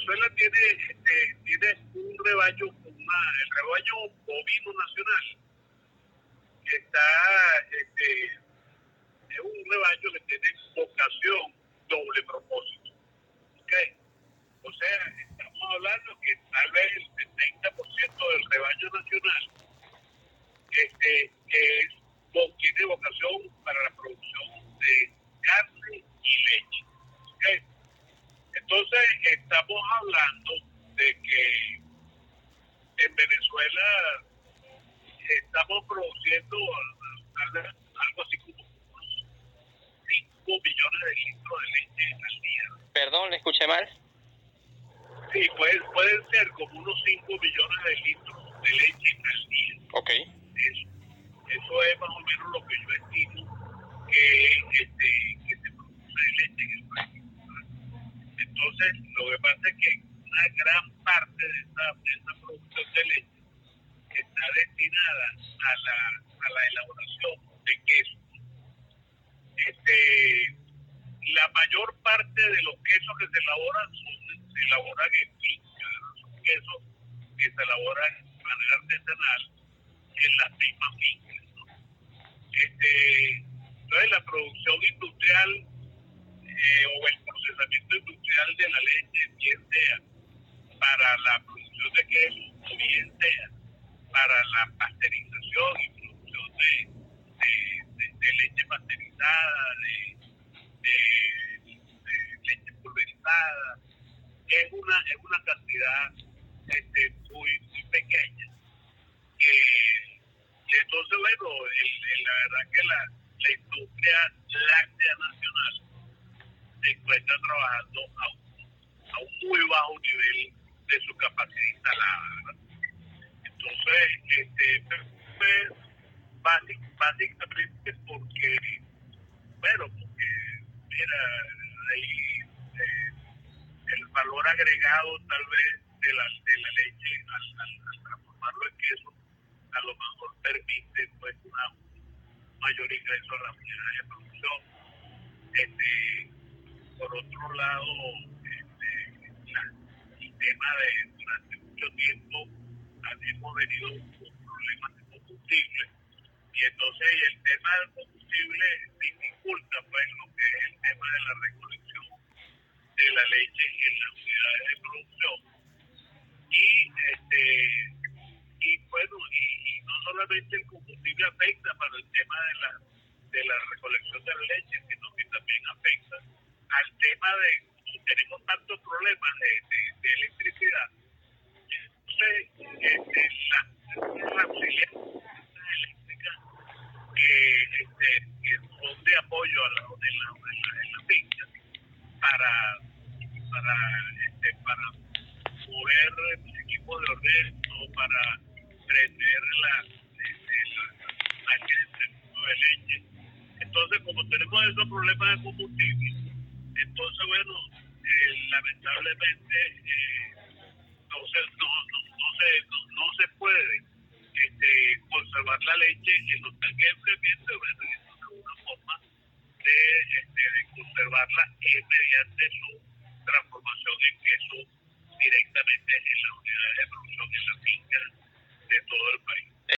Venezuela tiene un rebaño, el rebaño bovino nacional, que es un rebaño que tiene vocación doble propósito. ¿Okay? O sea, estamos hablando que tal vez el 70% del rebaño nacional tiene vocación para la producción de carne y leche. ¿Okay? Entonces, estamos hablando de que en Venezuela estamos produciendo algo así como unos 5 millones de litros de leche al día. Perdón, ¿le escuché mal? Sí, pueden ser como unos 5 millones de litros de leche al día. Ok. Eso es más o menos lo que yo estimo que se produce de leche en el país. Entonces, lo que pasa es que una gran parte de esa producción de leche está destinada a la elaboración de queso. La mayor parte de los quesos que se elaboran en finca, son quesos que se elaboran de manera artesanal en las mismas fincas, ¿no? Entonces la producción industrial o el procesamiento industrial de la leche, bien sea para la producción de queso o bien sea para la pasteurización y producción de leche pasteurizada, de leche pulverizada, es una cantidad muy pequeña. Entonces, bueno, la verdad que la industria láctea nacional se encuentra trabajando a un muy bajo nivel de su capacidad instalada, ¿verdad? Entonces, básicamente porque mira, ahí el valor agregado tal vez de la leche al transformarlo en queso a lo mejor permite pues un mayor ingreso a la unidad de producción. Por otro lado, el tema de durante mucho tiempo hemos venido con problemas de combustible y entonces el tema del combustible dificulta pues lo que es el tema de la recolección de la leche en las unidades de producción y no solamente el combustible afecta para el tema de la recolección de la leche, sino que también afecta al tema de como tenemos tantos problemas de electricidad. Entonces las auxiliares eléctricas que son de apoyo en la finca para mover equipos de orden o para prender la máquina de leche. Entonces, como tenemos esos problemas de combustible, entonces, bueno, lamentablemente no se puede conservar la leche en los tanques de enfriamiento. Bueno, eso es una forma de conservarla mediante su transformación en queso directamente